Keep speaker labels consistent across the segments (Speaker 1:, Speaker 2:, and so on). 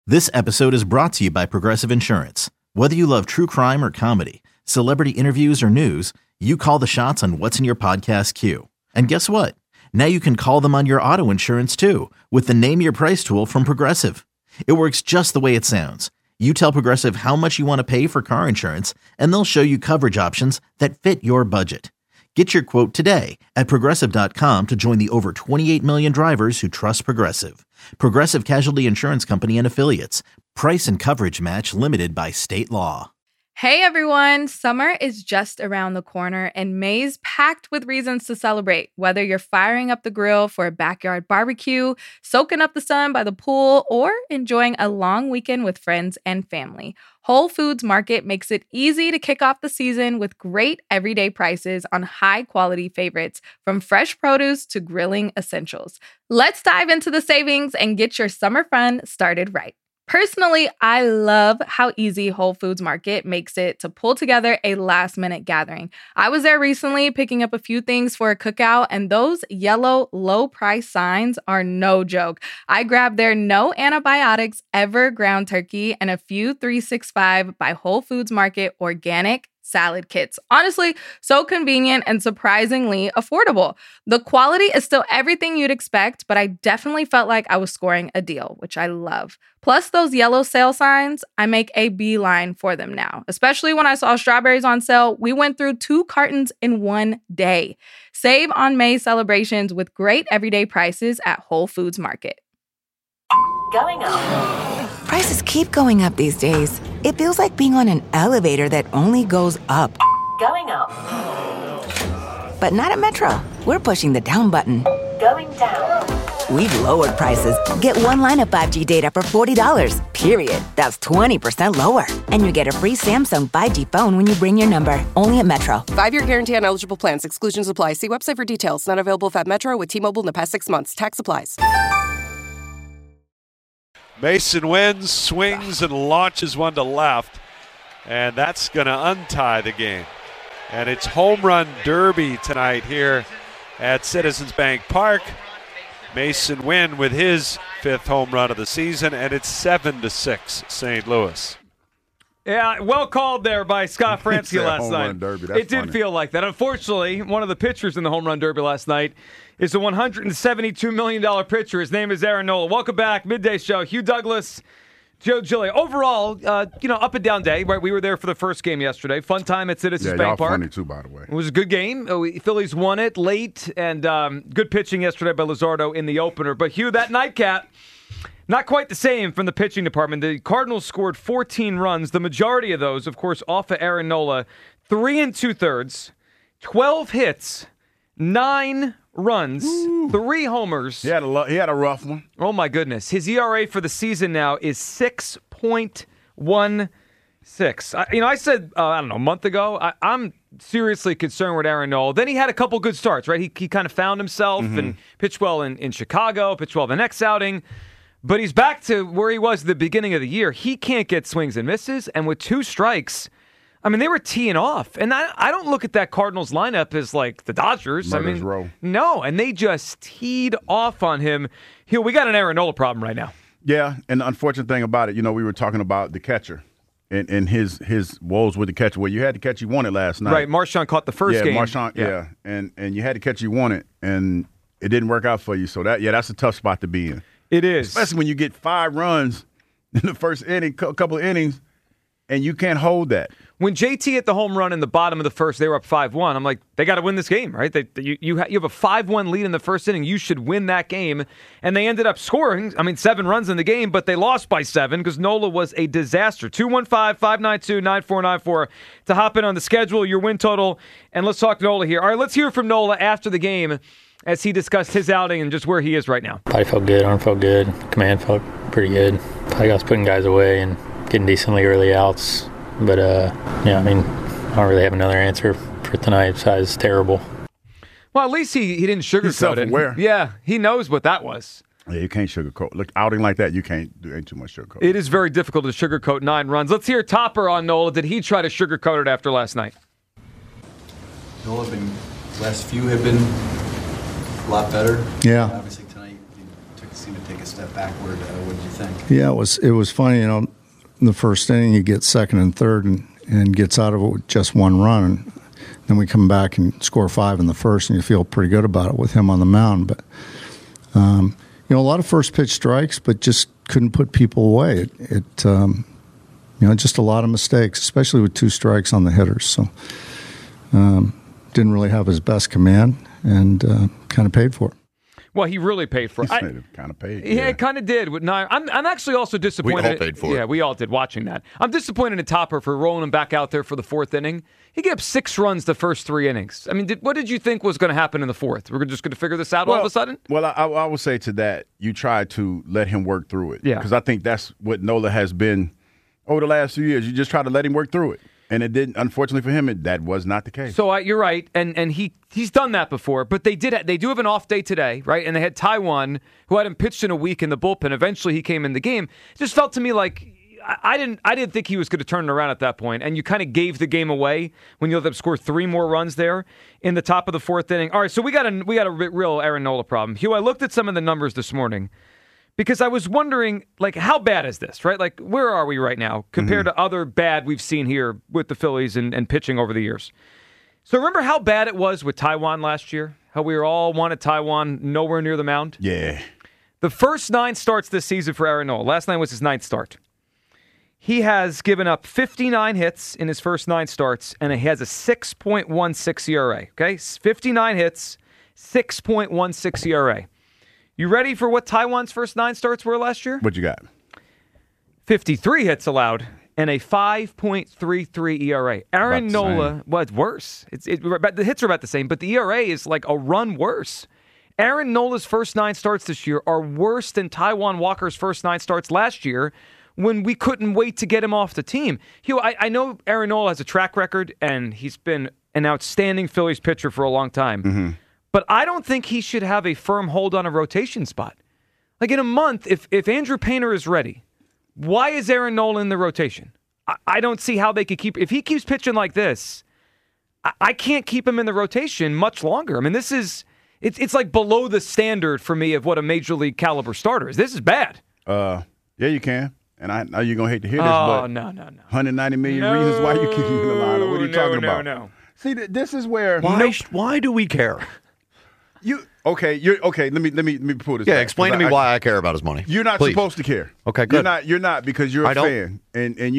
Speaker 1: This episode is brought to you by Progressive Insurance. Whether you love true crime or comedy, celebrity interviews or news, you call the shots on what's in your podcast queue. And guess what? Now you can call them on your auto insurance too with the Name Your Price tool from Progressive. It works just the way it sounds. You tell Progressive how much you want to pay for car insurance, and they'll show you coverage options that fit your budget. Get your quote today at Progressive.com to join the over 28 million drivers who trust Progressive. Progressive Casualty Insurance Company and Affiliates. Price and coverage match limited by state law.
Speaker 2: Hey everyone, summer is just around the corner and May's packed with reasons to celebrate. Whether you're firing up the grill for a backyard barbecue, soaking up the sun by the pool, or enjoying a long weekend with friends and family, Whole Foods Market makes it easy to kick off the season with great everyday prices on high-quality favorites, from fresh produce to grilling essentials. Let's dive into the savings and get your summer fun started right. Personally, I love how easy Whole Foods Market makes it to pull together a last-minute gathering. I was there recently picking up a few things for a cookout, and those yellow low-price signs are no joke. I grabbed their no antibiotics ever ground turkey and a few 365 by Whole Foods Market organic salad kits. Honestly, so convenient and surprisingly affordable. The quality is still everything you'd expect, but I definitely felt like I was scoring a deal, which I love. Plus those yellow sale signs, I make a beeline for them now. Especially when I saw strawberries on sale, we went through 2 cartons in one day. Save on May celebrations with great everyday prices at Whole Foods Market.
Speaker 3: Going up.
Speaker 4: Prices keep going up these days. It feels like being on an elevator that only goes up.
Speaker 3: Going up.
Speaker 4: But not at Metro. We're pushing the down button.
Speaker 3: Going down.
Speaker 4: We've lowered prices. Get one line of 5G data for $40, period. That's 20% lower. And you get a free Samsung 5G phone when you bring your number. Only at Metro.
Speaker 5: 5-year guarantee on eligible plans. Exclusions apply. See website for details. Not available at Metro with T-Mobile in the past 6 months. Tax applies.
Speaker 6: Mason wins, swings, and launches one to left. And that's going to untie the game. And it's home run derby tonight here at Citizens Bank Park. Mason Wynn with his 5th home run of the season, and it's 7-6 St. Louis.
Speaker 7: Yeah, well called there by Scott Franzke last
Speaker 8: home
Speaker 7: night.
Speaker 8: Run derby. That's
Speaker 7: it did
Speaker 8: funny.
Speaker 7: feel like that. Unfortunately, one of the pitchers in the home run derby last night is a $172 million pitcher. His name is Aaron Nola. Welcome back, Midday Show. Hugh Douglas, Joe Giglio. Overall, up and down day. Right, we were there for the first game yesterday. Fun time at Citizens Bank Park.
Speaker 8: Funny too, by the way.
Speaker 7: It was a good game. Phillies won it late, and good pitching yesterday by Luzardo in the opener. But Hugh, that nightcap, not quite the same from the pitching department. The Cardinals scored 14 runs. The majority of those, of course, off of Aaron Nola. 3 2/3, 12 hits, 9 runs, 3 homers.
Speaker 8: He had a rough one.
Speaker 7: Oh, my goodness. His ERA for the season now is 6.16. I said, a month ago, I'm seriously concerned with Aaron Nola. Then he had a couple good starts, right? He kind of found himself and pitched well in Chicago, pitched well the next outing. But he's back to where he was at the beginning of the year. He can't get swings and misses. And with 2 strikes, they were teeing off. And I don't look at that Cardinals lineup as like the Dodgers.
Speaker 8: Murder's Row.
Speaker 7: No, and they just teed off on him. We got an Aaron Nola problem right now.
Speaker 8: Yeah, and the unfortunate thing about it, we were talking about the catcher and his woes with the catcher. Well, you had the catcher you wanted last night.
Speaker 7: Right, Marchand caught the first game.
Speaker 8: Marchand, yeah. And you had the catcher you wanted, and it didn't work out for you. So that's a tough spot to be in.
Speaker 7: It is.
Speaker 8: Especially when you get 5 runs in the first inning, couple of innings, and you can't hold that.
Speaker 7: When JT hit the home run in the bottom of the first, they were up 5-1. I'm like, they got to win this game, right? You have a 5-1 lead in the first inning. You should win that game. And they ended up scoring, 7 runs in the game, but they lost by 7 because Nola was a disaster. 215-592-9494 to hop in on the schedule, your win total, and let's talk Nola here. All right, let's hear from Nola after the game as he discussed his outing and just where he is right now.
Speaker 9: Body felt good, arm felt good, command felt pretty good. I was putting guys away and getting decently early outs. But, I don't really have another answer for tonight besides terrible.
Speaker 7: Well, at least he didn't sugarcoat it.
Speaker 8: He's self-aware.
Speaker 7: Yeah, he knows what that was.
Speaker 8: Yeah, you can't sugarcoat. Look, outing like that, you can't do ain't too much sugarcoat.
Speaker 7: It is very difficult to sugarcoat 9 runs. Let's hear Topper on Nola. Did he try to sugarcoat it after last night?
Speaker 10: Nola, last few have been a lot better.
Speaker 8: Yeah.
Speaker 10: Obviously tonight you seemed to take a step step backward. What did you think?
Speaker 11: Yeah, it was funny. In the first inning, he gets second and third and gets out of it with just one run. And then we come back and score 5 in the first, and you feel pretty good about it with him on the mound. But a lot of first pitch strikes, but just couldn't put people away. Just a lot of mistakes, especially with 2 strikes on the hitters. So didn't really have his best command, and kind of paid for it.
Speaker 7: Well, he really paid for it.
Speaker 8: Kind of paid.
Speaker 7: Yeah, it kind of did. I'm actually also disappointed.
Speaker 12: We all paid for it.
Speaker 7: Yeah, we all did watching that. I'm disappointed in Topper for rolling him back out there for the 4th inning. He gave up 6 runs the first 3 innings. I mean, what did you think was going to happen in the 4th? We're just going to figure this out all of a sudden?
Speaker 8: Well, I would say to that, you try to let him work through it.
Speaker 7: Yeah.
Speaker 8: Because I think that's what Nola has been over the last few years. You just try to let him work through it. And it didn't. Unfortunately for him, that was not the case.
Speaker 7: So you're right, and he's done that before. But they do have an off day today, right? And they had Taijuan, who hadn't pitched in a week in the bullpen. Eventually, he came in the game. It just felt to me like I didn't think he was going to turn it around at that point. And you kind of gave the game away when you let them score 3 more runs there in the top of the 4th inning. All right, so we got a real Aaron Nola problem. Hugh, I looked at some of the numbers this morning, because I was wondering, how bad is this, right? Where are we right now compared to other bad we've seen here with the Phillies and pitching over the years? So remember how bad it was with Taijuan last year? How we all wanted Taijuan nowhere near the mound?
Speaker 8: Yeah.
Speaker 7: The first 9 starts this season for Aaron Nola. Last night was his 9th start. He has given up 59 hits in his first 9 starts, and he has a 6.16 ERA. Okay, 59 hits, 6.16 ERA. You ready for what Taijuan's first 9 starts were last year?
Speaker 8: What you got?
Speaker 7: 53 hits allowed and a 5.33 ERA. Aaron Nola, it's worse. The hits are about the same, but the ERA is like a run worse. Aaron Nola's first 9 starts this year are worse than Taijuan Walker's first 9 starts last year, when we couldn't wait to get him off the team. Hugh, I know Aaron Nola has a track record, and he's been an outstanding Phillies pitcher for a long time.
Speaker 8: Mm-hmm.
Speaker 7: But I don't think he should have a firm hold on a rotation spot. In a month, if Andrew Painter is ready, why is Aaron Nola in the rotation? I don't see how they could keep... If he keeps pitching like this, I can't keep him in the rotation much longer. I mean, this is... It's like below the standard for me of what a major league caliber starter is. This is bad.
Speaker 8: Yeah, you can. And I know you're going to hate to hear this, but...
Speaker 7: no.
Speaker 8: 190 million reasons why you keep him in the lineup. What are you talking about?
Speaker 7: No.
Speaker 8: See, this is where...
Speaker 12: Why do we care?
Speaker 8: Okay. Let me pull this.
Speaker 12: Yeah,
Speaker 8: back,
Speaker 12: explain to me why I care about his money.
Speaker 8: You're not supposed to care.
Speaker 12: Okay, good.
Speaker 8: You're not because you're a fan, and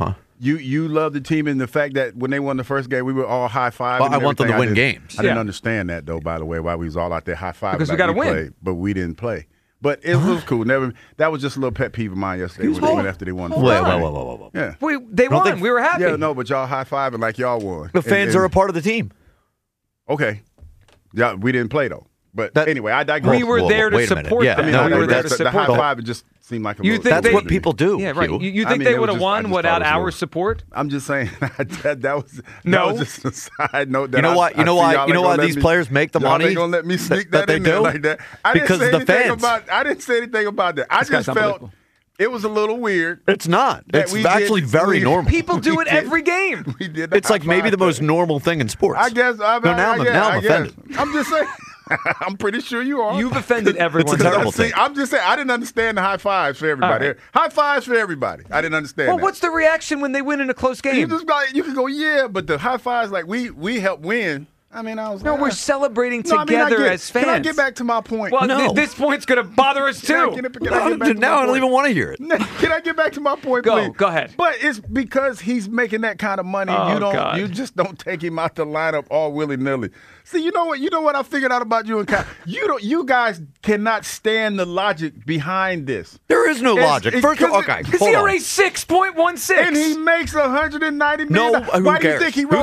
Speaker 8: you love the team, and the fact that when they won the first game, we were all high fiving.
Speaker 12: Well, I want them to win games.
Speaker 8: I didn't understand that though. By the way, why we was all out there high fiving
Speaker 7: because we got to win,
Speaker 8: but we didn't play. But it was cool. That was just a little pet peeve of mine yesterday when they went after they won.
Speaker 12: Whoa.
Speaker 8: Yeah,
Speaker 7: they won. We were happy.
Speaker 8: Yeah, no, but y'all high fiving like y'all won.
Speaker 12: The fans are a part of the team.
Speaker 8: Okay, yeah, we didn't play though. But anyway, I digress.
Speaker 7: We were there to support them.
Speaker 8: We were there to support them. The high five just seemed like a little...
Speaker 12: That's what people do.
Speaker 7: Yeah, right. You think they would have won without our support?
Speaker 8: I'm just saying that was just a side note.
Speaker 12: You know why these players make the money?
Speaker 8: They're going to let me sneak that in there like that.
Speaker 12: Because the fans.
Speaker 8: I didn't say anything about that. I just felt it was a little weird.
Speaker 12: It's not. It's actually very normal.
Speaker 7: People do it every game.
Speaker 8: We did.
Speaker 12: It's like maybe the most normal thing in sports.
Speaker 8: I guess.
Speaker 12: Now I'm offended.
Speaker 8: I'm just saying. I'm pretty sure you are.
Speaker 7: You've offended everyone.
Speaker 12: It's a terrible thing.
Speaker 8: I'm just saying, I didn't understand the high fives for everybody. Right. High fives for everybody. I didn't understand that.
Speaker 7: What's the reaction when they win in a close game?
Speaker 8: You can go, yeah, but the high fives, like, we helped win. I mean, I was like...
Speaker 7: No, we're celebrating together as fans.
Speaker 8: Can I get back to my point?
Speaker 7: Well, this point's going to bother us, too.
Speaker 12: Now I don't even want to hear it.
Speaker 8: Can I get back to my point, please?
Speaker 7: Go ahead.
Speaker 8: But it's because he's making that kind of money. You just don't take him out the lineup all willy-nilly. See, you know what I figured out about you and Kyle? You guys cannot stand the logic behind this.
Speaker 12: There is no logic. First of all, okay,
Speaker 7: his ERA 6.16.
Speaker 8: And he makes $190 million.
Speaker 12: No, who cares?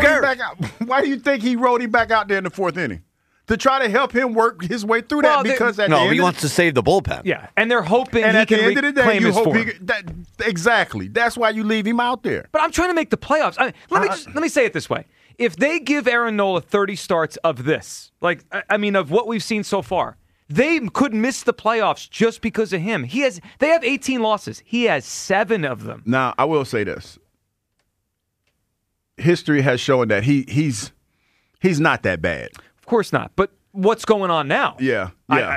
Speaker 8: Why do you think he rode him back out there in the 4th inning? To try to help him work his way through that because
Speaker 12: he wants to save the bullpen.
Speaker 7: Yeah, and they're hoping he can reclaim his form.
Speaker 8: Exactly. That's why you leave him out there.
Speaker 7: But I'm trying to make the playoffs. Let me say it this way. If they give Aaron Nola 30 starts of this, of what we've seen so far, they could miss the playoffs just because of him. They have 18 losses. He has 7 of them.
Speaker 8: Now, I will say this. History has shown that he's not that bad.
Speaker 7: Of course not. But what's going on now?
Speaker 8: Yeah.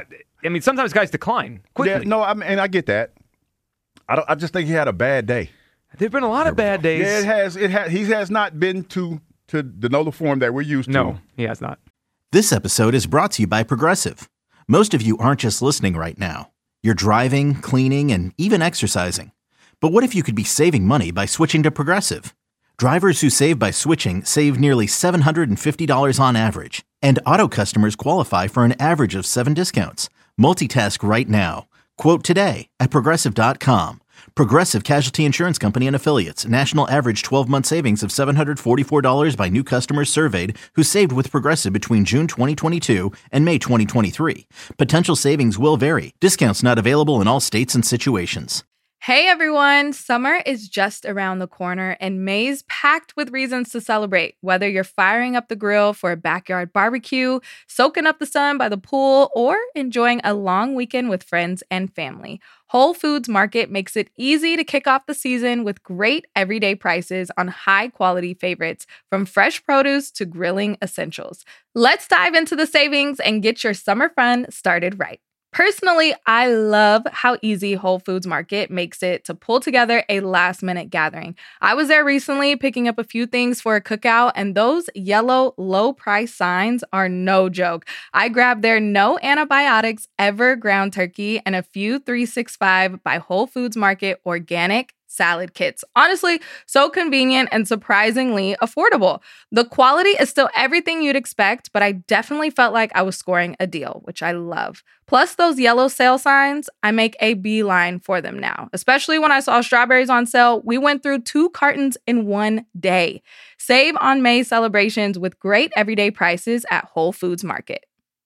Speaker 7: I mean, sometimes guys decline quickly.
Speaker 8: Yeah, no, and I get that. I just think he had a bad day.
Speaker 7: There've been a lot of bad days.
Speaker 8: Yeah, it has. He has not been to the Nola form that we're used to.
Speaker 7: No, he has not.
Speaker 1: This episode is brought to you by Progressive. Most of you aren't just listening right now. You're driving, cleaning, and even exercising. But what if you could be saving money by switching to Progressive? Drivers who save by switching save nearly $750 on average. And auto customers qualify for an average of 7 discounts. Multitask right now. Quote today at Progressive.com. Progressive Casualty Insurance Company and Affiliates. National average 12-month savings of $744 by new customers surveyed who saved with Progressive between June 2022 and May 2023. Potential savings will vary. Discounts not available in all states and situations.
Speaker 2: Hey everyone, summer is just around the corner and May's packed with reasons to celebrate. Whether you're firing up the grill for a backyard barbecue, soaking up the sun by the pool, or enjoying a long weekend with friends and family, Whole Foods Market makes it easy to kick off the season with great everyday prices on high-quality favorites, from fresh produce to grilling essentials. Let's dive into the savings and get your summer fun started right. Personally, I love how easy Whole Foods Market makes it to pull together a last-minute gathering. I was there recently picking up a few things for a cookout, and those yellow low-price signs are no joke. I grabbed their no antibiotics ever ground turkey and a few 365 by Whole Foods Market organic salad kits. Honestly, so convenient and surprisingly affordable. The quality is still everything you'd expect, but I definitely felt like I was scoring a deal, which I love. Plus those yellow sale signs, I make a beeline for them now. Especially when I saw strawberries on sale, we went through 2 cartons in one day. Save on May celebrations with great everyday prices at Whole Foods Market.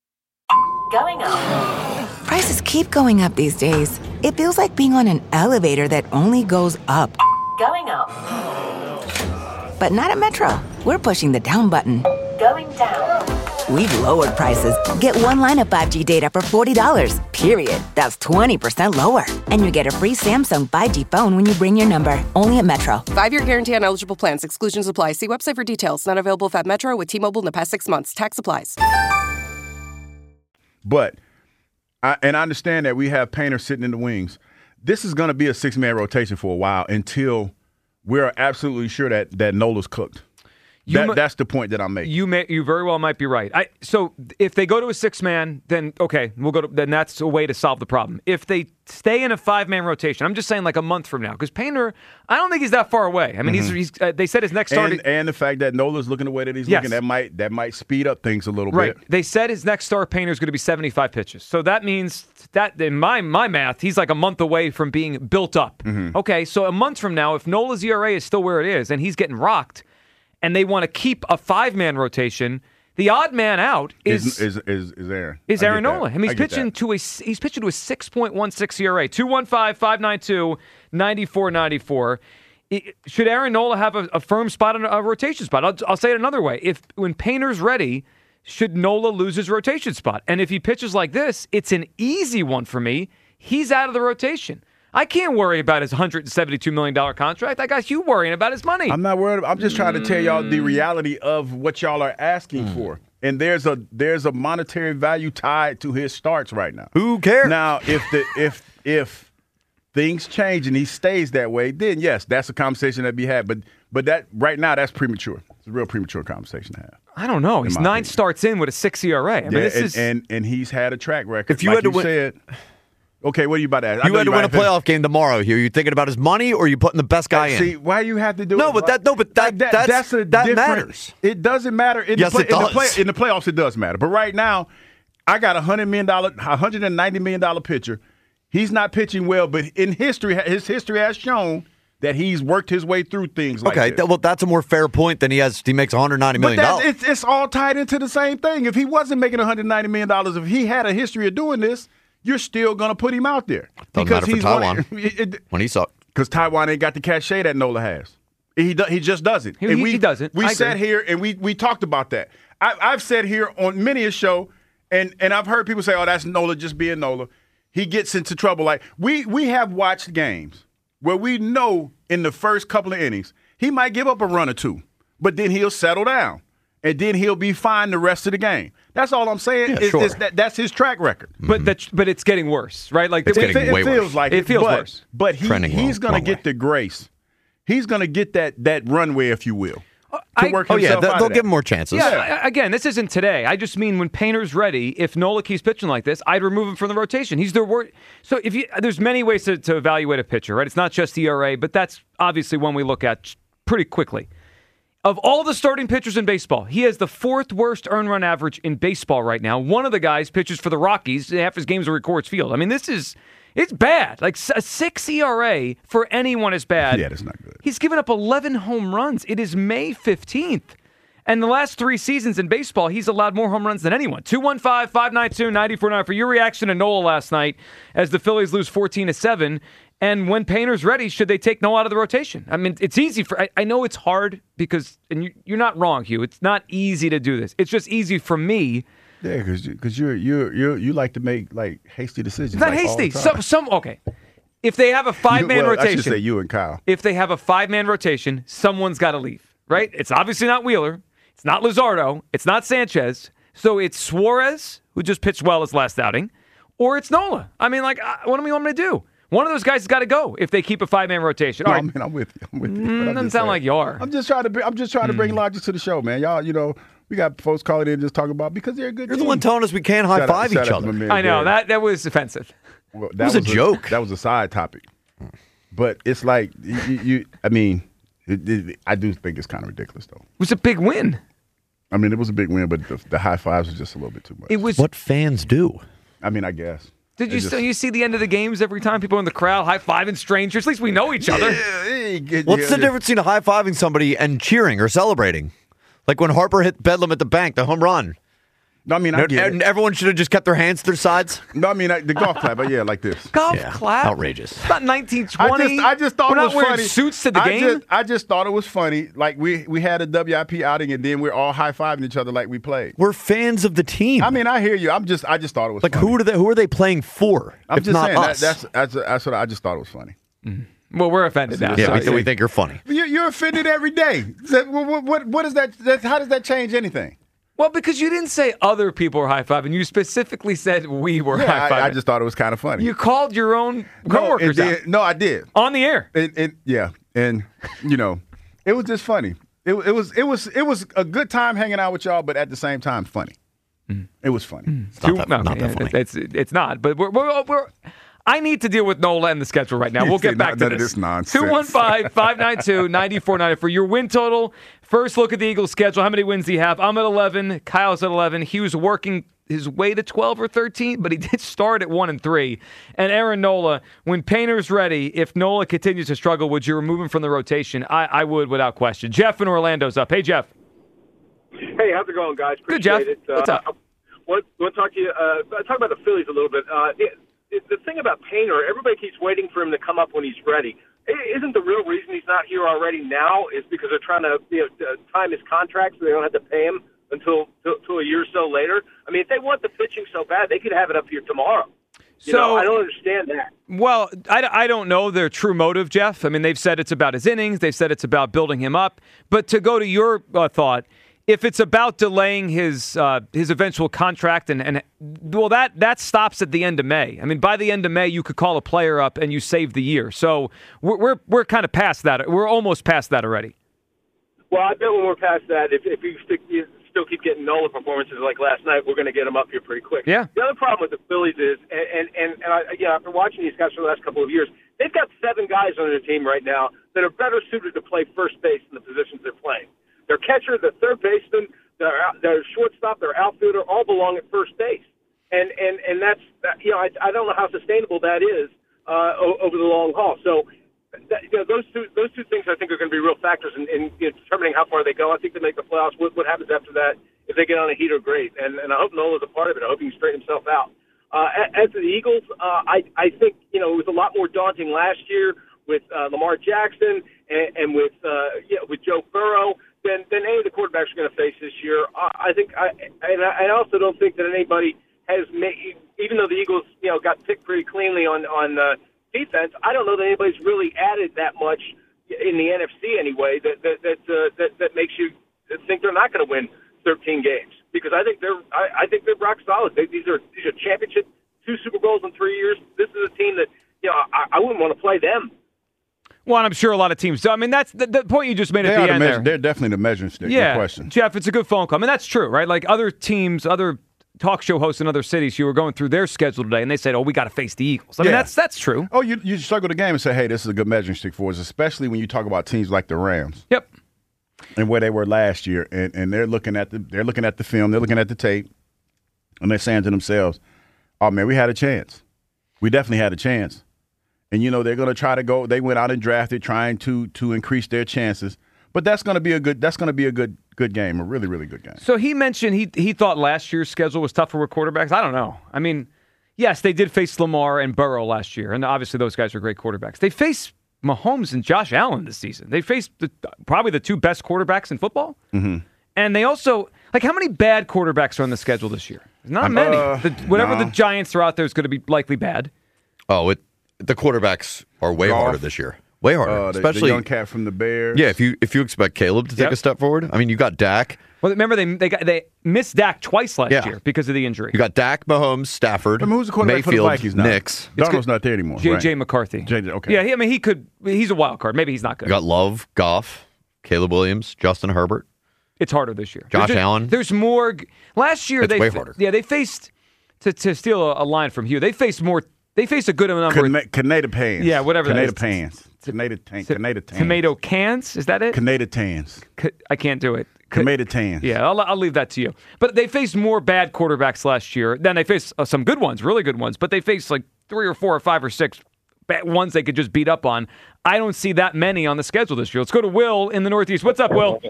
Speaker 3: Going up.
Speaker 4: Prices keep going up these days. It feels like being on an elevator that only goes up.
Speaker 3: Going up.
Speaker 4: But not at Metro. We're pushing the down button.
Speaker 3: Going down.
Speaker 4: We've lowered prices. Get one line of 5G data for $40, period. That's 20% lower. And you get a free Samsung 5G phone when you bring your number. Only at Metro.
Speaker 5: 5-year guarantee on eligible plans. Exclusions apply. See website for details. Not available if at Metro with T-Mobile in the past 6 months. Tax applies.
Speaker 8: But, I understand that we have Painter sitting in the wings. This is going to be a 6-man rotation for a while until we're absolutely sure that Nola's cooked. That's the point that I'm making.
Speaker 7: You very well might be right. So if they go to a 6-man, then okay, then that's a way to solve the problem. If they stay in a 5-man rotation, I'm just saying like a month from now, because Painter, I don't think he's that far away. I mean, he's they said his next start,
Speaker 8: and the fact that Nola's looking the way that he's looking, that might speed up things a little bit.
Speaker 7: They said his next start Painter is going to be 75 pitches, so that means that in my math, he's like a month away from being built up. Okay, so a month from now, if Nola's ERA is still where it is and he's getting rocked, and they want to keep a 5-man rotation, the odd man out is
Speaker 8: Aaron.
Speaker 7: Is Aaron Nola. I mean, he's pitching to a 6.16 ERA. 215-592-9494. Should Aaron Nola have a firm spot on a rotation spot? I'll say it another way. When Painter's ready, should Nola lose his rotation spot? And if he pitches like this, it's an easy one for me. He's out of the rotation. I can't worry about his $172 million contract. I got you worrying about his money.
Speaker 8: I'm not worried. I'm just trying to tell y'all the reality of what y'all are asking for. And there's a monetary value tied to his starts right now.
Speaker 12: Who cares?
Speaker 8: Now, if things change and he stays that way, then yes, that's a conversation that be had. But that right now, that's premature. It's a real premature conversation to have.
Speaker 7: I don't know. He's 9 starts in with a 6 ERA. I mean, this is
Speaker 8: and he's had a track record.
Speaker 12: If you had to win.
Speaker 8: Okay, what are you about to ask?
Speaker 12: You had to win a playoff game tomorrow here. Are you thinking about his money or are you putting the best guy in?
Speaker 8: See, why you have to do
Speaker 12: it? That matters.
Speaker 8: It doesn't matter. It does. In the playoffs, it does matter. But right now, I got $190 million pitcher. He's not pitching well, but in history, his history has shown that he's worked his way through things like this.
Speaker 12: Well, that's a more fair point than he makes $190 million.
Speaker 8: But it's all tied into the same thing. If he wasn't making $190 million, if he had a history of doing this, you're still going to put him out there.
Speaker 12: Doesn't matter for Taijuan. When he sucked.
Speaker 8: Because Taijuan ain't got the cachet that Nola has. He just doesn't.
Speaker 7: He doesn't.
Speaker 8: We sat here and we talked about that. I've said here on many a show, and I've heard people say, oh, that's Nola just being Nola. He gets into trouble. Like we have watched games where we know in the first couple of innings, he might give up a run or two, but then he'll settle down. and then he'll be fine the rest of the game. That's all I'm saying. That's his track record.
Speaker 7: But it's getting worse, right? Like
Speaker 8: it feels like
Speaker 7: it feels worse.
Speaker 8: But he's going to get the grace. He's going to get that runway, if you will.
Speaker 12: They'll give him more chances.
Speaker 7: Yeah, again, this isn't today. I just mean when Painter's ready, if Nola keeps pitching like this, I'd remove him from the rotation. He's their worst. So there's many ways to evaluate a pitcher, right? It's not just ERA, but that's obviously one we look at pretty quickly. Of all the starting pitchers in baseball, he has the 4th worst earned run average in baseball right now. One of the guys pitches for the Rockies. Half his games are at Coors Field. I mean, it's bad. Like a 6 ERA for anyone is bad.
Speaker 8: Yeah, that's not good.
Speaker 7: He's given up 11 home runs. It is May 15th. And the last 3 seasons in baseball, he's allowed more home runs than anyone. 215-592-94.9 for your reaction to Nola last night as the Phillies lose 14-7. And when Painter's ready, should they take Nola out of the rotation? I mean, it's easy I know it's hard because, and you're not wrong, Hugh. It's not easy to do this. It's just easy for me.
Speaker 8: Yeah, because you like to make like hasty decisions.
Speaker 7: Not hasty. Okay. If they have a 5-man rotation,
Speaker 8: I should say you and Kyle.
Speaker 7: If they have a 5-man rotation, someone's got to leave, right? It's obviously not Wheeler. It's not Luzardo. It's not Sanchez. So it's Suarez, who just pitched well his last outing, or it's Nola. I mean, like, what do we want me to do? One of those guys has got to go if they keep a 5-man rotation.
Speaker 8: No, right. I'm with you.
Speaker 7: Doesn't sound like you are.
Speaker 8: I'm just trying to bring logic to the show, man. Y'all, we got folks calling in just talking about because they're a good
Speaker 12: You're
Speaker 8: team.
Speaker 12: the one telling us we can't high-five each other.
Speaker 7: I know. That was offensive.
Speaker 8: Well,
Speaker 12: that was a joke.
Speaker 8: That was a side topic. But it's like, I do think it's kind of ridiculous, though.
Speaker 7: It was a big win.
Speaker 8: I mean, it was a big win, but the high fives was just a little bit too much.
Speaker 7: It was
Speaker 12: what fans do.
Speaker 8: I mean, I guess.
Speaker 7: Did you see the end of the games every time people in the crowd high-fiving strangers? At least we know each other.
Speaker 12: What's the difference between high-fiving somebody and cheering or celebrating? Like when Harper hit Bedlam at the bank, the home run.
Speaker 8: No, I mean, I get it.
Speaker 12: Everyone should have just kept their hands to their sides.
Speaker 8: No, I mean, the golf clap, but yeah, like this.
Speaker 7: Golf clap?
Speaker 12: Outrageous.
Speaker 7: It's not 1920.
Speaker 8: I just thought
Speaker 7: we're
Speaker 8: it was
Speaker 7: not
Speaker 8: funny.
Speaker 7: Wearing suits to the game?
Speaker 8: I just thought it was funny. Like, we had a WIP outing, and then we're all high-fiving each other like we played.
Speaker 12: We're fans of the team.
Speaker 8: I mean, I hear you. I just thought it was
Speaker 12: like,
Speaker 8: funny.
Speaker 12: who are they playing for?
Speaker 8: I'm just saying.
Speaker 12: Us?
Speaker 8: That's what I just thought it was funny.
Speaker 7: Mm-hmm. Well, we're offended now.
Speaker 12: Yeah, we think you're funny.
Speaker 8: You're offended every day. What is that? How does that change anything?
Speaker 7: Well, because you didn't say other people were high-fiving. You specifically said we were high-fiving.
Speaker 8: I just thought it was kind of funny.
Speaker 7: You called your own coworkers out.
Speaker 8: No, I did.
Speaker 7: On the air.
Speaker 8: And it was just funny. It was a good time hanging out with y'all, but at the same time, funny. It was funny.
Speaker 12: It's not that funny.
Speaker 7: It's not, but we're I need to deal with Nola and the schedule right now. We'll get back to this. 215-592-9490 for your win total. First look at the Eagles' schedule. How many wins do you have? I'm at 11. Kyle's at 11. He was working his way to 12 or 13, but he did start at 1-3. And Aaron Nola, when Painter's ready, if Nola continues to struggle, would you remove him from the rotation? I would without question. Jeff in Orlando's up. Hey, Jeff.
Speaker 13: Hey, how's it going, guys?
Speaker 7: Good, Jeff.
Speaker 13: It.
Speaker 7: What's up?
Speaker 13: I want to talk to you. Talk about the Phillies a little bit. The thing about Painter, everybody keeps waiting for him to come up when he's ready. Isn't the real reason he's not here already now is because they're trying to time his contract so they don't have to pay him until a year or so later? I mean, if they want the pitching so bad, they could have it up here tomorrow. I don't understand that.
Speaker 7: Well, I don't know their true motive, Jeff. I mean, they've said it's about his innings. They've said it's about building him up. But to go to your thought, if it's about delaying his eventual contract, that stops at the end of May. I mean, by the end of May, you could call a player up and you save the year. So we're kind of past that. We're almost past that already.
Speaker 13: Well, I bet when we're past that, if you still keep getting Nola performances like last night, we're going to get him up here pretty quick.
Speaker 7: Yeah.
Speaker 13: The other problem with the Phillies is, after watching these guys for the last couple of years, they've got 7 guys on their team right now that are better suited to play first base in the positions they're playing. Their catcher, their third baseman, their shortstop, their outfielder all belong at first base, and that's I don't know how sustainable that is over the long haul. So those two things I think are going to be real factors in determining how far they go. I think they make the playoffs. What happens after that? If they get on a heater, great. And I hope Nola's a part of it. I hope he can straighten himself out. As for the Eagles, I think it was a lot more daunting last year with Lamar Jackson and with Joe Burrow than any of the quarterbacks are going to face this year. I also don't think that anybody has made, even though the Eagles got picked pretty cleanly on defense, I don't know that anybody's really added that much in the NFC anyway that makes you think they're not going to win 13 games because I think they're rock solid. These are championship, 2 Super Bowls in 3 years. This is a team that I wouldn't want to play them.
Speaker 7: Well, I'm sure a lot of teams do. I mean, that's the point you just made at the end there.
Speaker 8: They're definitely the measuring stick.
Speaker 7: Yeah,
Speaker 8: no question.
Speaker 7: Jeff, it's a good phone call. I mean, that's true, right? Like other teams, other talk show hosts in other cities who were going through their schedule today, and they said, we got to face the Eagles. I mean, that's true.
Speaker 8: Oh, you struggle the game and say, hey, this is a good measuring stick for us, especially when you talk about teams like the Rams.
Speaker 7: Yep.
Speaker 8: And where they were last year, and they're looking at the film, they're looking at the tape, and they're saying to themselves, oh, man, we had a chance. We definitely had a chance. And, they're going to try to go. They went out and drafted trying to increase their chances. But that's going to be a good game, a really, really good game.
Speaker 7: So he mentioned he thought last year's schedule was tougher with quarterbacks. I don't know. I mean, yes, they did face Lamar and Burrow last year, and obviously those guys are great quarterbacks. They faced Mahomes and Josh Allen this season. They faced probably the 2 best quarterbacks in football.
Speaker 8: Mm-hmm.
Speaker 7: And they also, how many bad quarterbacks are on the schedule this year? Not many. Whatever the Giants are out there is going to be likely bad.
Speaker 12: Oh, the quarterbacks are way harder this year. Way harder. Especially
Speaker 8: the young cat from the Bears.
Speaker 12: Yeah, if you expect Caleb to take a step forward. I mean, you got Dak.
Speaker 7: Well, remember they missed Dak twice last year because of the injury.
Speaker 12: You got Dak, Mahomes, Stafford,
Speaker 8: who's the quarterback
Speaker 12: Mayfield,
Speaker 8: for the Vikings now?
Speaker 12: Knicks.
Speaker 8: Darnold's not there anymore.
Speaker 7: J.J. McCarthy.
Speaker 8: Okay.
Speaker 7: Yeah, he's a wild card. Maybe he's not good.
Speaker 12: You got Love, Goff, Caleb Williams, Justin Herbert.
Speaker 7: It's harder this year.
Speaker 12: Josh Allen.
Speaker 7: There's more. Last year
Speaker 12: it's way harder.
Speaker 7: Yeah, they faced to steal a line from Hugh. They faced more. They faced a good number.
Speaker 8: Canada pans.
Speaker 7: Yeah, whatever.
Speaker 8: Canada pans. Canada tans.
Speaker 7: Tomato cans. Is that it?
Speaker 8: Canada tans.
Speaker 7: I can't do it.
Speaker 8: Canada tans.
Speaker 7: Yeah, I'll leave that to you. But they faced more bad quarterbacks last year. Then they faced some good ones, really good ones. But they faced 3 or 4 or 5 or 6 bad ones they could just beat up on. I don't see that many on the schedule this year. Let's go to Will in the Northeast. What's up, Will?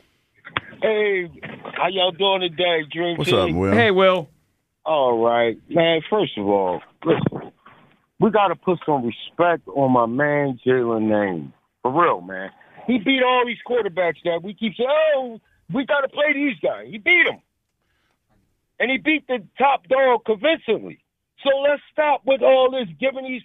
Speaker 14: Hey, how y'all doing today, Dream
Speaker 8: What's
Speaker 14: Team?
Speaker 8: up, Will?
Speaker 7: Hey, Will.
Speaker 14: All right. Man, first of all, listen, we got to put some respect on my man Jalen name. For real, man. He beat all these quarterbacks that we keep saying, we got to play these guys. He beat them. And he beat the top dog convincingly. So let's stop with all this, giving these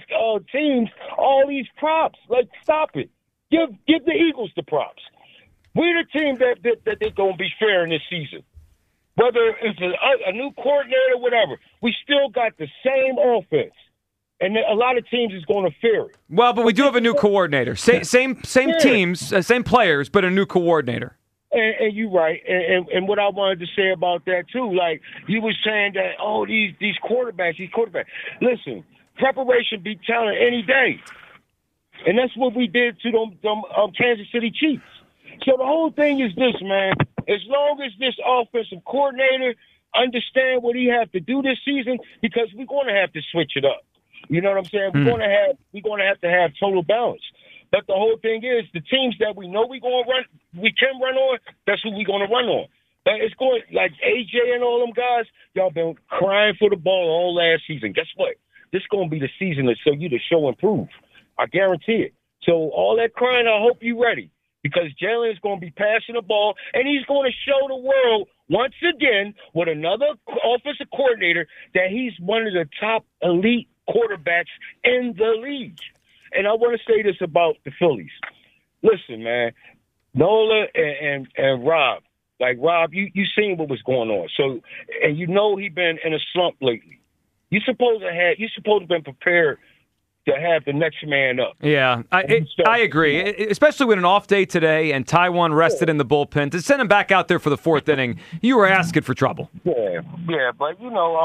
Speaker 14: teams all these props. Stop it. Give the Eagles the props. We're the team that they're going to be fair in this season. Whether it's a new coordinator or whatever, we still got the same offense. And a lot of teams is going to fear it.
Speaker 7: Well, but we do have a new coordinator. Same teams, same players, but a new coordinator.
Speaker 14: And you're right. And what I wanted to say about that, too, you were saying that, these quarterbacks. Listen, preparation beat talent any day. And that's what we did to them Kansas City Chiefs. So the whole thing is this, man. As long as this offensive coordinator understand what he has to do this season, because we're going to have to switch it up. You know what I'm saying? We're going to have to have total balance. But the whole thing is, the teams that we know we can run on, that's who we're going to run on. But it's going like AJ and all them guys. Y'all been crying for the ball all last season. Guess what? This is going to be the season to show you to show and prove. I guarantee it. So all that crying, I hope you're ready. Because Jalen is going to be passing the ball, and he's going to show the world once again with another offensive coordinator that he's one of the top elite quarterbacks in the league. And I want to say this about the Phillies. Listen, man, Nola and Rob, Rob, you seen what was going on. So, and he been in a slump lately. You supposed to have been prepared to have the next man up.
Speaker 7: Yeah, I agree. Especially with an off day today and Taiwan rested in the bullpen. To send him back out there for the 4th inning, you were asking for trouble.
Speaker 14: Yeah, but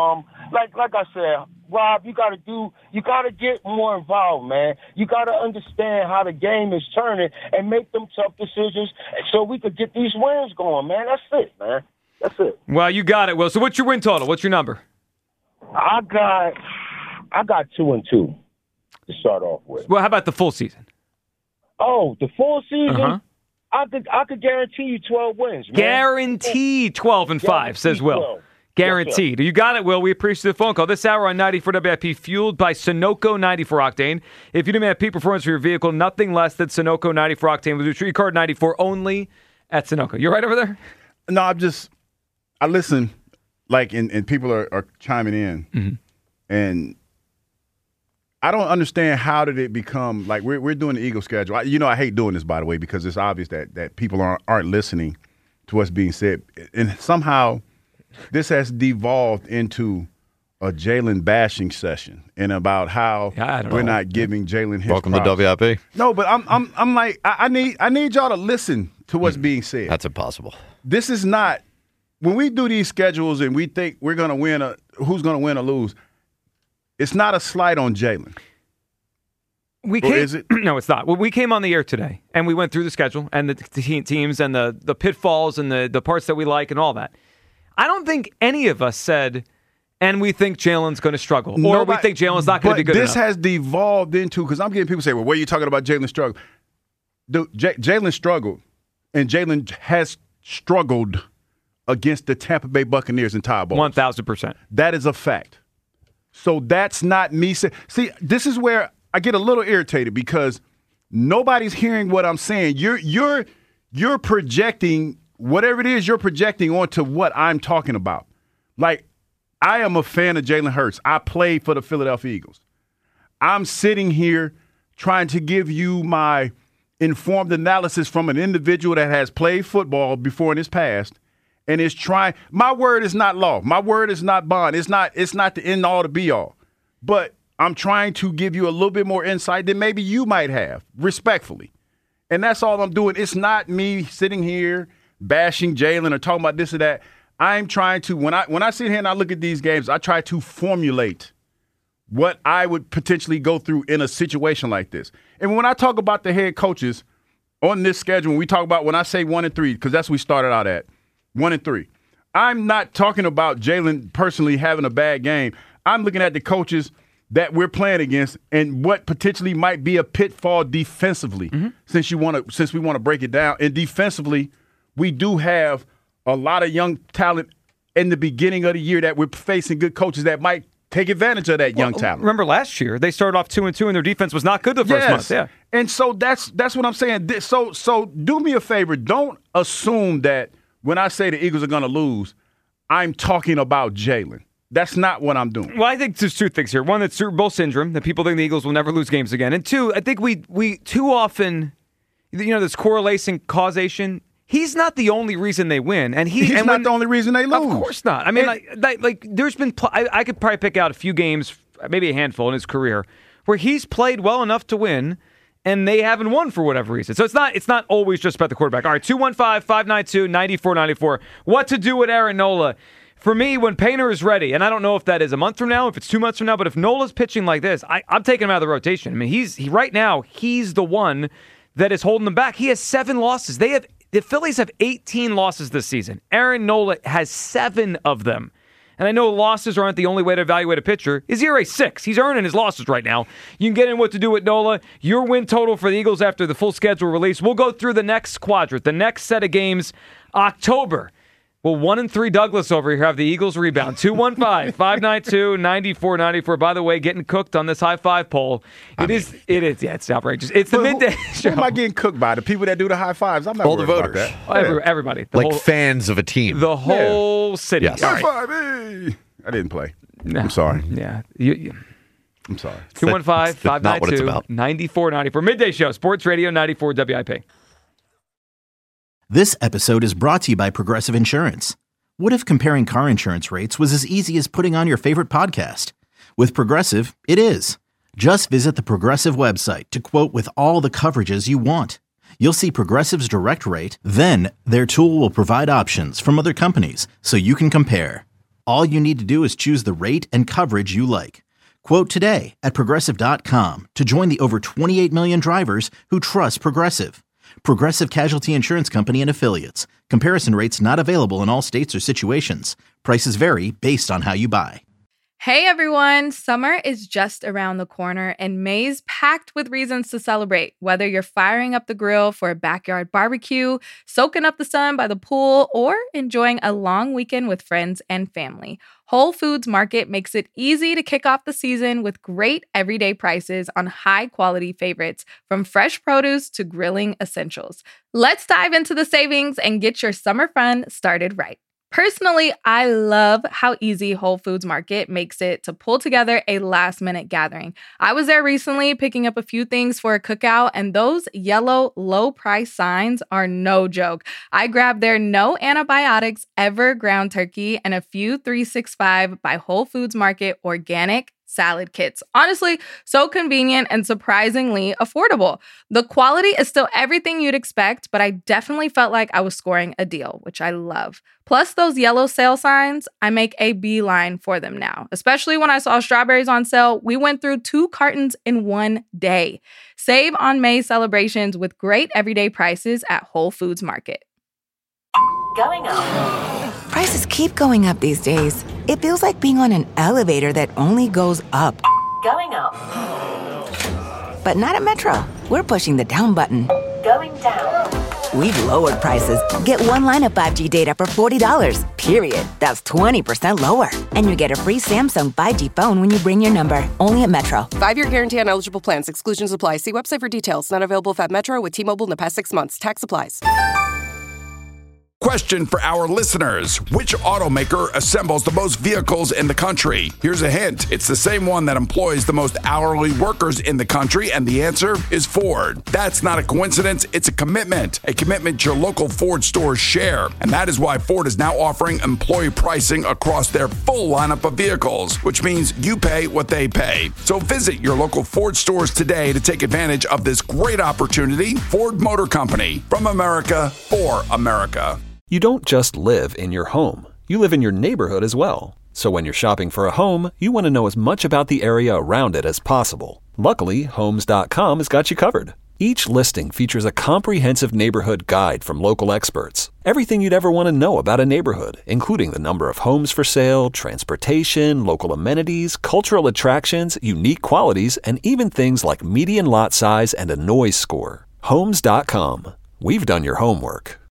Speaker 14: like I said, Rob, you got to get more involved, man. You got to understand how the game is turning and make them tough decisions so we could get these wins going, man. That's it, man. That's it.
Speaker 7: Well, you got it, Will. So what's your win total? What's your number?
Speaker 14: I got 2-2 to start off with.
Speaker 7: Well, how about the full season?
Speaker 14: Oh, the full season?
Speaker 7: Uh-huh.
Speaker 14: I could guarantee you 12 wins, man.
Speaker 7: Guarantee 12-5, says Will.
Speaker 14: 12.
Speaker 7: Guaranteed. You got it, Will. We appreciate the phone call. This hour on 94 WIP, fueled by Sunoco 94 Octane. If you demand peak performance for your vehicle, nothing less than Sunoco 94 Octane with your tree card 94 only at Sunoco. You right over there?
Speaker 8: No, I listen, and people are chiming in,
Speaker 7: mm-hmm.
Speaker 8: and I don't understand how did it become, we're doing the Eagle schedule. I hate doing this, by the way, because it's obvious that people aren't listening to what's being said. And somehow this has devolved into a Jalen bashing session and about how we're not giving Jalen his
Speaker 12: Welcome
Speaker 8: props.
Speaker 12: to WIP.
Speaker 8: No, but I'm like, I need y'all to listen to what's being said.
Speaker 12: That's impossible.
Speaker 8: This is not when we do these schedules and we think we're going to win who's going to win or lose. It's not a slight on Jalen.
Speaker 7: Is it? No, it's not. Well, we came on the air today, and we went through the schedule and the teams and the pitfalls and the parts that we like and all that. I don't think any of us said, and we think Jalen's going to struggle, or we think Jalen's not going to be good enough.
Speaker 8: This has devolved into, because I'm getting people say, well, what are you talking about Jalen struggle? Jalen struggled, and Jalen has struggled against the Tampa Bay Buccaneers and Todd Bowles.
Speaker 7: 1,000%. That
Speaker 8: is a fact. So that's not me saying. See, this is where I get a little irritated because nobody's hearing what I'm saying. You're projecting whatever it is you're projecting onto what I'm talking about. Like, I am a fan of Jalen Hurts. I played for the Philadelphia Eagles. I'm sitting here trying to give you my informed analysis from an individual that has played football before in his past and is trying. My word is not law. My word is not bond. It's not the end all to be all. But I'm trying to give you a little bit more insight than maybe you might have, respectfully. And that's all I'm doing. It's not me sitting here bashing Jalen or talking about this or that. I'm trying to, when I sit here and I look at these games, I try to formulate what I would potentially go through in a situation like this. And when I talk about the head coaches on this schedule, when we talk about, when I say 1-3, because that's what we started out at, 1-3, I'm not talking about Jalen personally having a bad game. I'm looking at the coaches that we're playing against and what potentially might be a pitfall defensively, since we want to break it down. And defensively, we do have a lot of young talent in the beginning of the year that we're facing good coaches that might take advantage of that young talent.
Speaker 7: Remember last year, they started off 2-2 and their defense was not good the first month. Yeah.
Speaker 8: And so that's what I'm saying. So do me a favor. Don't assume that when I say the Eagles are going to lose, I'm talking about Jalen. That's not what I'm doing.
Speaker 7: Well, I think there's two things here. One, that's Super Bowl syndrome, that people think the Eagles will never lose games again. And two, I think we too often, this correlation, causation. He's not the only reason they win, and he's
Speaker 8: not the only reason they lose.
Speaker 7: Of course not. I mean, like there's been. I could probably pick out a few games, maybe a handful in his career, where he's played well enough to win, and they haven't won for whatever reason. So it's not always just about the quarterback. All right, 215-592-9494. What to do with Aaron Nola? For me, when Painter is ready, and I don't know if that is a month from now, if it's 2 months from now, but if Nola's pitching like this, I'm taking him out of the rotation. I mean, right now he's the one that is holding them back. He has 7 losses. The Phillies have 18 losses this season. Aaron Nola has 7 of them. And I know losses aren't the only way to evaluate a pitcher. His ERA 6. He's earning his losses right now. You can get in what to do with Nola. Your win total for the Eagles after the full schedule release. We'll go through the next quadrant, the next set of games, October. Well, 1-3 Douglas over here have the Eagles rebound. 215-592-9494. By the way, getting cooked on this high five poll. It is. Yeah, it's outrageous. It's the midday show.
Speaker 8: Who am I getting cooked by? The people that do the high fives. I'm not
Speaker 12: all the voters.
Speaker 8: About
Speaker 7: that. Everybody.
Speaker 12: Fans of a team.
Speaker 7: The whole city.
Speaker 12: Yes.
Speaker 8: High five. Hey. I didn't play. No. I'm sorry.
Speaker 7: Yeah.
Speaker 8: I'm sorry.
Speaker 7: 215-592-9494. Midday show. Sports Radio 94 WIP.
Speaker 1: This episode is brought to you by Progressive Insurance. What if comparing car insurance rates was as easy as putting on your favorite podcast? With Progressive, it is. Just visit the Progressive website to quote with all the coverages you want. You'll see Progressive's direct rate, then their tool will provide options from other companies so you can compare. All you need to do is choose the rate and coverage you like. Quote today at Progressive.com to join the over 28 million drivers who trust Progressive. Progressive Casualty Insurance Company and Affiliates. Comparison rates not available in all states or situations. Prices vary based on how you buy.
Speaker 2: Hey everyone, summer is just around the corner and May's packed with reasons to celebrate. Whether you're firing up the grill for a backyard barbecue, soaking up the sun by the pool, or enjoying a long weekend with friends and family, Whole Foods Market makes it easy to kick off the season with great everyday prices on high-quality favorites, from fresh produce to grilling essentials. Let's dive into the savings and get your summer fun started right. Personally, I love how easy Whole Foods Market makes it to pull together a last-minute gathering. I was there recently picking up a few things for a cookout, and those yellow low-price signs are no joke. I grabbed their no antibiotics ever ground turkey and a few 365 by Whole Foods Market organic salad kits. Honestly, so convenient and surprisingly affordable. The quality is still everything you'd expect, but I definitely felt like I was scoring a deal, which I love. Plus those yellow sale signs, I make a beeline for them now. Especially when I saw strawberries on sale, we went through 2 cartons in one day. Save on May celebrations with great everyday prices at Whole Foods Market.
Speaker 3: Going up.
Speaker 4: Prices keep going up these days. It feels like being on an elevator that only goes up.
Speaker 3: Going up.
Speaker 4: But not at Metro. We're pushing the down button.
Speaker 3: Going down.
Speaker 4: We've lowered prices. Get one line of 5G data for $40, period. That's 20% lower. And you get a free Samsung 5G phone when you bring your number. Only at Metro.
Speaker 5: 5-year guarantee on eligible plans. Exclusions apply. See website for details. Not available if at Metro with T-Mobile in the past 6 months. Tax applies.
Speaker 15: Question for our listeners. Which automaker assembles the most vehicles in the country? Here's a hint. It's the same one that employs the most hourly workers in the country, and the answer is Ford. That's not a coincidence. It's a commitment your local Ford stores share. And that is why Ford is now offering employee pricing across their full lineup of vehicles, which means you pay what they pay. So visit your local Ford stores today to take advantage of this great opportunity. Ford Motor Company, from America for America.
Speaker 16: You don't just live in your home. You live in your neighborhood as well. So when you're shopping for a home, you want to know as much about the area around it as possible. Luckily, Homes.com has got you covered. Each listing features a comprehensive neighborhood guide from local experts. Everything you'd ever want to know about a neighborhood, including the number of homes for sale, transportation, local amenities, cultural attractions, unique qualities, and even things like median lot size and a noise score. Homes.com. We've done your homework.